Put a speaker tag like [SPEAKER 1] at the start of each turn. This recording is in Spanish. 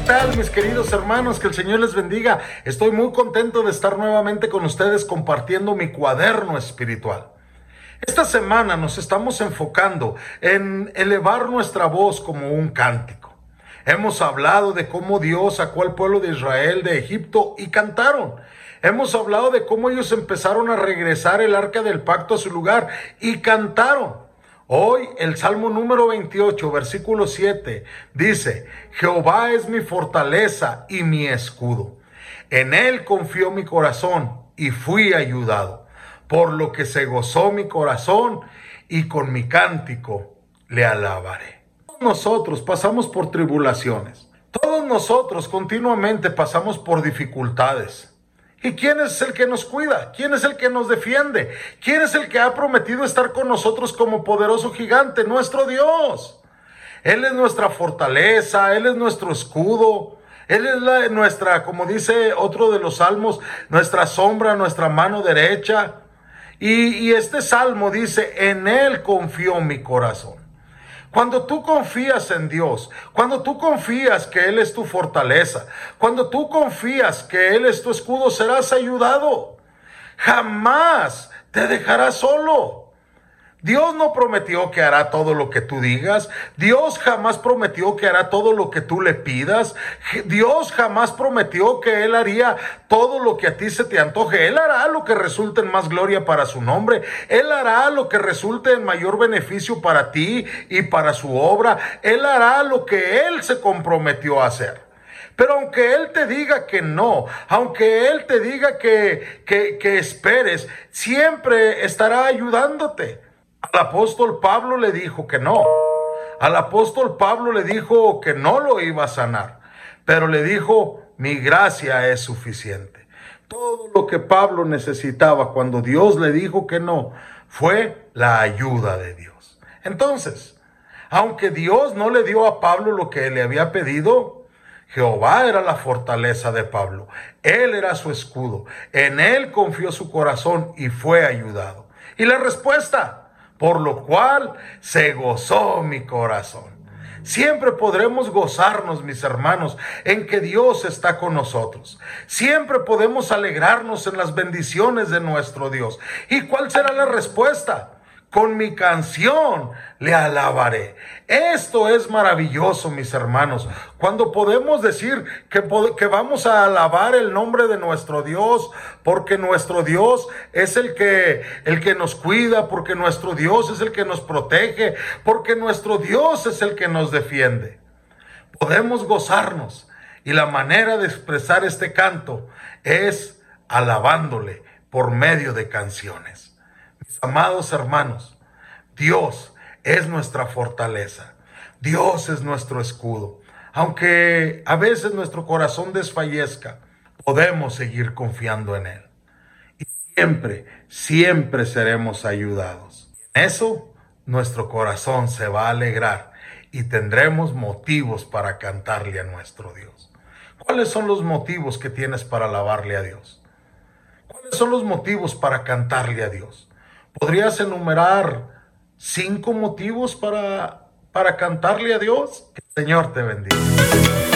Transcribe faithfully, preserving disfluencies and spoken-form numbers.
[SPEAKER 1] tal, mis queridos hermanos? Que el Señor les bendiga. Estoy muy contento de estar nuevamente con ustedes compartiendo mi cuaderno espiritual. Esta semana nos estamos enfocando en elevar nuestra voz como un cántico. Hemos hablado de cómo Dios sacó al pueblo de Israel de Egipto y cantaron. Hemos hablado de cómo ellos empezaron a regresar el arca del pacto a su lugar y cantaron. Hoy el Salmo número veintiocho, versículo siete, dice: Jehová es mi fortaleza y mi escudo. En él confió mi corazón y fui ayudado, por lo que se gozó mi corazón y con mi cántico le alabaré. Todos nosotros pasamos por tribulaciones. Todos nosotros continuamente pasamos por dificultades. ¿Y quién es el que nos cuida? ¿Quién es el que nos defiende? ¿Quién es el que ha prometido estar con nosotros como poderoso gigante? Nuestro Dios. Él es nuestra fortaleza, Él es nuestro escudo, Él es la, nuestra, como dice otro de los salmos, nuestra sombra, nuestra mano derecha. Y, y este salmo dice: en Él confió mi corazón. Cuando tú confías en Dios, cuando tú confías que Él es tu fortaleza, cuando tú confías que Él es tu escudo, serás ayudado. Jamás te dejará solo. Dios no prometió que hará todo lo que tú digas. Dios jamás prometió que hará todo lo que tú le pidas. Dios jamás prometió que Él haría todo lo que a ti se te antoje. Él hará lo que resulte en más gloria para su nombre. Él hará lo que resulte en mayor beneficio para ti y para su obra. Él hará lo que Él se comprometió a hacer. Pero aunque Él te diga que no, aunque Él te diga que, que, que esperes, siempre estará ayudándote. Al apóstol Pablo le dijo que no. Al apóstol Pablo le dijo que no lo iba a sanar. Pero le dijo: mi gracia es suficiente. Todo lo que Pablo necesitaba cuando Dios le dijo que no fue la ayuda de Dios. Entonces, aunque Dios no le dio a Pablo lo que le había pedido, Jehová era la fortaleza de Pablo. Él era su escudo. En Él confió su corazón y fue ayudado. Y la respuesta: por lo cual se gozó mi corazón. Siempre podremos gozarnos, mis hermanos, en que Dios está con nosotros. Siempre podemos alegrarnos en las bendiciones de nuestro Dios. ¿Y cuál será la respuesta? Con mi canción le alabaré. Esto es maravilloso, mis hermanos, cuando podemos decir que, que vamos a alabar el nombre de nuestro Dios, porque nuestro Dios es el que, el que nos cuida, porque nuestro Dios es el que nos protege, porque nuestro Dios es el que nos defiende. Podemos gozarnos, y la manera de expresar este canto es alabándole por medio de canciones. Mis amados hermanos, Dios es nuestra fortaleza. Dios es nuestro escudo. Aunque a veces nuestro corazón desfallezca, podemos seguir confiando en Él. Y siempre, siempre seremos ayudados. En eso, nuestro corazón se va a alegrar y tendremos motivos para cantarle a nuestro Dios. ¿Cuáles son los motivos que tienes para alabarle a Dios? ¿Cuáles son los motivos para cantarle a Dios? ¿Podrías enumerar cinco motivos para, para cantarle a Dios? Que el Señor te bendiga.